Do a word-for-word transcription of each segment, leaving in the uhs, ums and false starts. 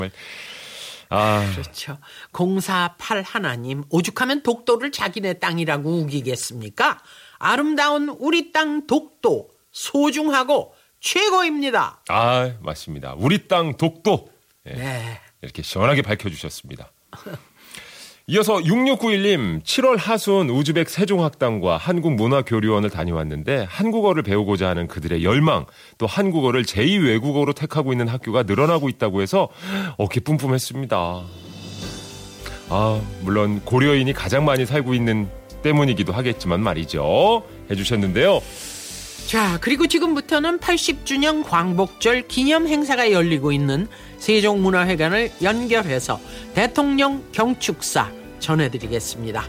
아. 그렇죠. 공사팔 하나님, 오죽하면 독도를 자기네 땅이라고 우기겠습니까? 아름다운 우리 땅 독도 소중하고 최고입니다. 아, 맞습니다. 우리 땅 독도. 네. 네. 이렇게 시원하게 밝혀주셨습니다. 이어서 육육구일 님, 칠월 하순 우즈벡 세종학당과 한국문화교류원을 다녀왔는데 한국어를 배우고자 하는 그들의 열망, 또 한국어를 제이 외국어로 택하고 있는 학교가 늘어나고 있다고 해서 어깨 뿜뿜했습니다. 아, 물론 고려인이 가장 많이 살고 있는 때문이기도 하겠지만 말이죠. 해주셨는데요. 자, 그리고 지금부터는 팔십 주년 광복절 기념 행사가 열리고 있는 세종문화회관을 연결해서 대통령 경축사 전해드리겠습니다.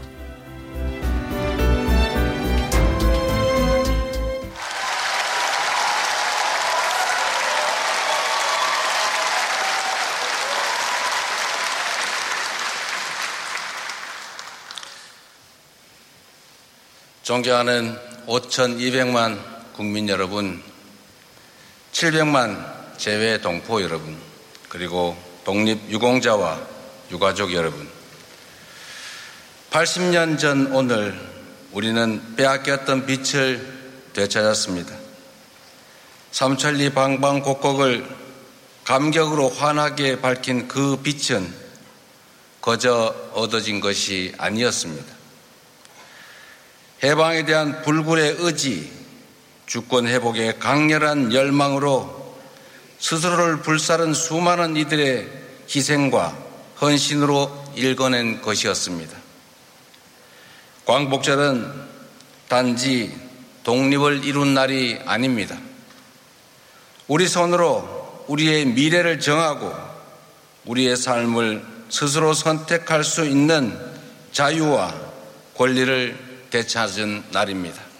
존경하는 오천이백만 국민 여러분, 칠백만 재외 동포 여러분, 그리고 독립유공자와 유가족 여러분, 팔십 년 전 오늘 우리는 빼앗겼던 빛을 되찾았습니다. 삼천리 방방곡곡을 감격으로 환하게 밝힌 그 빛은 거저 얻어진 것이 아니었습니다. 해방에 대한 불굴의 의지, 주권 회복의 강렬한 열망으로 스스로를 불사른 수많은 이들의 희생과 헌신으로 일궈낸 것이었습니다. 광복절은 단지 독립을 이룬 날이 아닙니다. 우리 손으로 우리의 미래를 정하고 우리의 삶을 스스로 선택할 수 있는 자유와 권리를 되찾은 날입니다.